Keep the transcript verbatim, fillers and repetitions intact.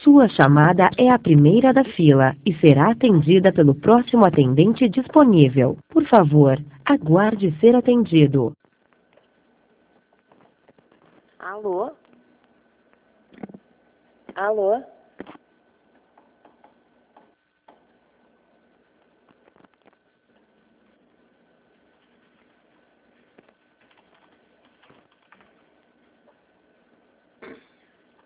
Sua chamada é a primeira da fila e será atendida pelo próximo atendente disponível. Por favor, aguarde ser atendido. Alô? Alô?